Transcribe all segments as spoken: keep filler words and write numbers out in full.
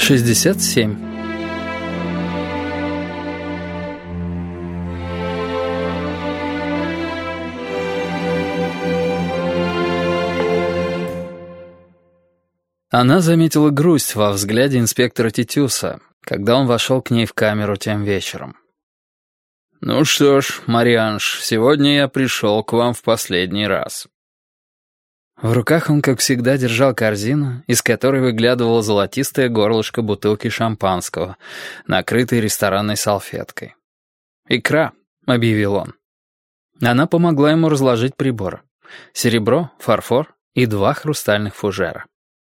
шестьдесят семь. Она заметила грусть во взгляде инспектора Титюса, когда он вошел к ней в камеру тем вечером. «Ну что ж, Марианж, сегодня я пришел к вам в последний раз». В руках он, как всегда, держал корзину, из которой выглядывало золотистое горлышко бутылки шампанского, накрытой ресторанной салфеткой. «Икра», — объявил он. Она помогла ему разложить приборы. Серебро, фарфор и два хрустальных фужера.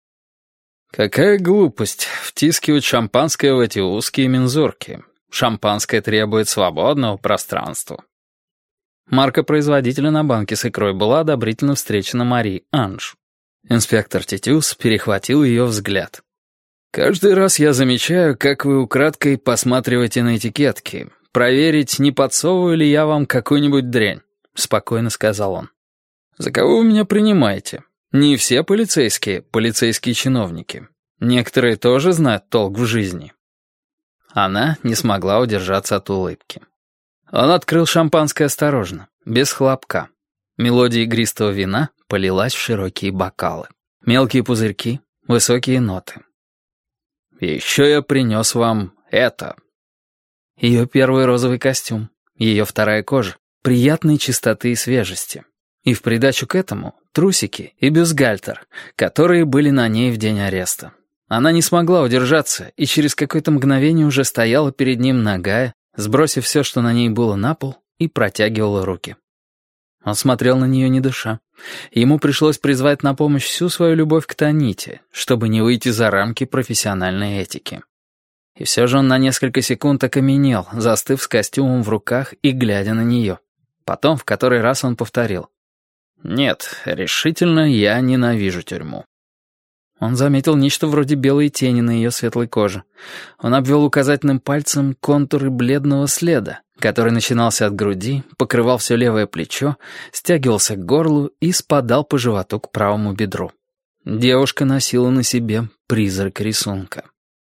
«Какая глупость втискивать шампанское в эти узкие мензурки. Шампанское требует свободного пространства». Марка производителя на банке с икрой была одобрительно встречена Мари Анж. Инспектор Титюс перехватил ее взгляд. «Каждый раз я замечаю, как вы украдкой посматриваете на этикетки. Проверить, не подсовываю ли я вам какую-нибудь дрянь», — спокойно сказал он. «За кого вы меня принимаете? Не все полицейские — полицейские чиновники. Некоторые тоже знают толк в жизни». Она не смогла удержаться от улыбки. Он открыл шампанское осторожно, без хлопка. Мелодия игристого вина полилась в широкие бокалы. Мелкие пузырьки, высокие ноты. «И еще я принес вам это». Ее первый розовый костюм, ее вторая кожа, приятной чистоты и свежести. И в придачу к этому трусики и бюстгальтер, которые были на ней в день ареста. Она не смогла удержаться и через какое-то мгновение уже стояла перед ним нагая, сбросив все, что на ней было, на пол, и протягивала руки. Он смотрел на нее не дыша. Ему пришлось призвать на помощь всю свою любовь к Таните, чтобы не выйти за рамки профессиональной этики. И все же он на несколько секунд окаменел, застыв с костюмом в руках и глядя на нее. Потом в который раз он повторил: «Нет, решительно я ненавижу тюрьму». Он заметил нечто вроде белой тени на ее светлой коже. Он обвел указательным пальцем контуры бледного следа, который начинался от груди, покрывал все левое плечо, стягивался к горлу и спадал по животу к правому бедру. Девушка носила на себе призрак рисунка.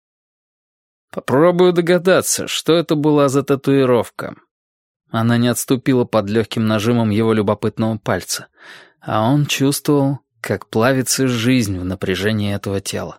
«Попробую догадаться, что это была за татуировка». Она не отступила под легким нажимом его любопытного пальца, а он чувствовал, как плавится жизнь в напряжении этого тела.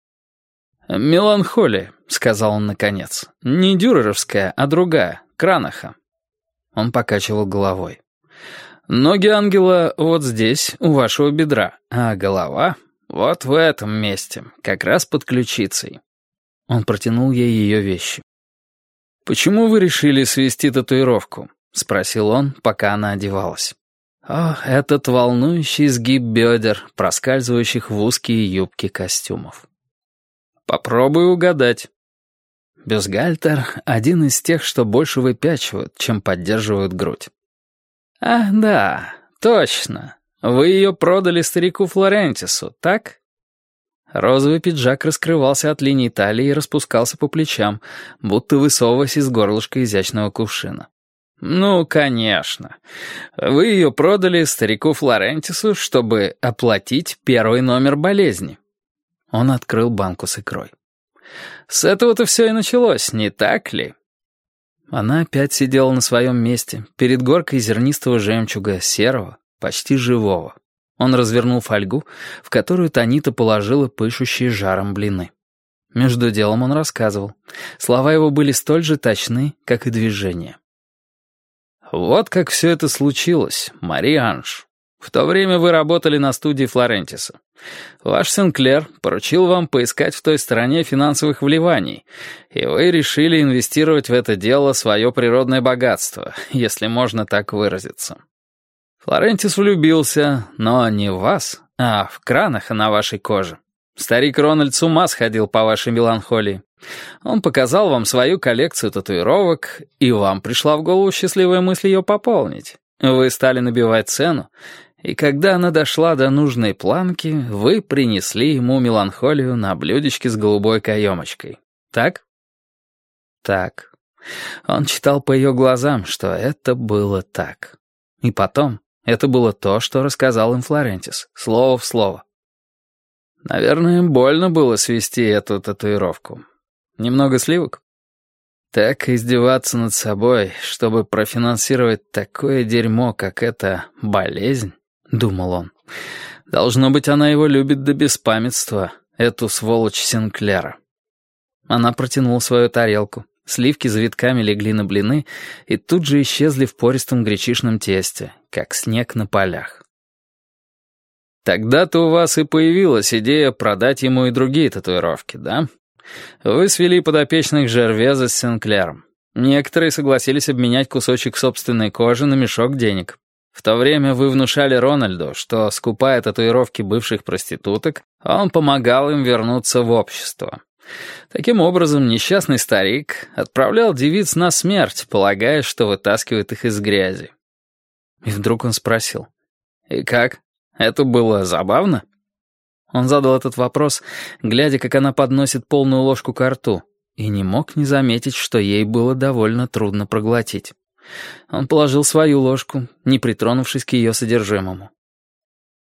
«Меланхолия», — сказал он наконец. «Не дюреровская, а другая, Кранаха». Он покачивал головой. «Ноги ангела вот здесь, у вашего бедра, а голова вот в этом месте, как раз под ключицей». Он протянул ей ее вещи. «Почему вы решили свести татуировку?» — спросил он, пока она одевалась. О, этот волнующий сгиб бедер, проскальзывающих в узкие юбки костюмов. Попробую угадать. Бюстгальтер — один из тех, что больше выпячивают, чем поддерживают грудь. Ах, да, точно. Вы ее продали старику Флорентису, так? Розовый пиджак раскрывался от линии талии и распускался по плечам, будто высовываясь из горлышка изящного кувшина. «Ну, конечно. Вы ее продали старику Флорентису, чтобы оплатить первый номер болезни». Он открыл банку с икрой. «С этого-то все и началось, не так ли?» Она опять сидела на своем месте, перед горкой зернистого жемчуга, серого, почти живого. Он развернул фольгу, в которую Танита положила пышущие жаром блины. Между делом он рассказывал. Слова его были столь же точны, как и движения. «Вот как все это случилось, Мари Анж. В то время вы работали на студии Флорентиса. Ваш Сенклер поручил вам поискать в той стороне финансовых вливаний, и вы решили инвестировать в это дело свое природное богатство, если можно так выразиться. Флорентис влюбился, но не в вас, а в Кранаха на вашей коже. Старик Рональд с ума сходил по вашей меланхолии. Он показал вам свою коллекцию татуировок, и вам пришла в голову счастливая мысль ее пополнить. Вы стали набивать цену, и когда она дошла до нужной планки, вы принесли ему меланхолию на блюдечке с голубой каемочкой. Так? Так. Он читал по ее глазам, что это было так. И потом, это было то, что рассказал им Флорентис, слово в слово. Наверное, больно было свести эту татуировку. Немного сливок? Так издеваться над собой, чтобы профинансировать такое дерьмо, как эта болезнь, думал он. Должно быть, она его любит до беспамятства, эту сволочь Синклера. Она протянула свою тарелку. Сливки завитками легли на блины и тут же исчезли в пористом гречишном тесте, как снег на полях. Тогда-то у вас и появилась идея продать ему и другие татуировки, да? Вы свели подопечных Жервеза с Синклером. Некоторые согласились обменять кусочек собственной кожи на мешок денег. В то время вы внушали Рональду, что, скупая татуировки бывших проституток, он помогал им вернуться в общество. Таким образом, несчастный старик отправлял девиц на смерть, полагая, что вытаскивает их из грязи. И вдруг он спросил: «И как? Это было забавно?» Он задал этот вопрос, глядя, как она подносит полную ложку ко рту, и не мог не заметить, что ей было довольно трудно проглотить. Он положил свою ложку, не притронувшись к ее содержимому.